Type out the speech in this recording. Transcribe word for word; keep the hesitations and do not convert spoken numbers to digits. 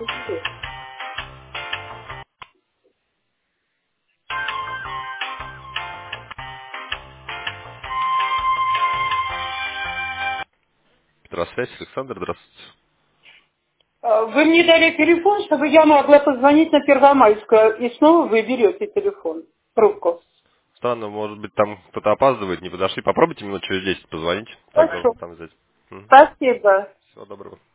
Здравствуйте, Александр, здравствуйте. А, Вы мне дали телефон, чтобы я могла позвонить на Первомайскую, и снова вы берете телефон, трубку. Странно, может быть, там кто-то опаздывает, не подошли. Попробуйте минут через десять позвонить, так должны Хорошо. там взять. Мгм. Спасибо. Всего доброго.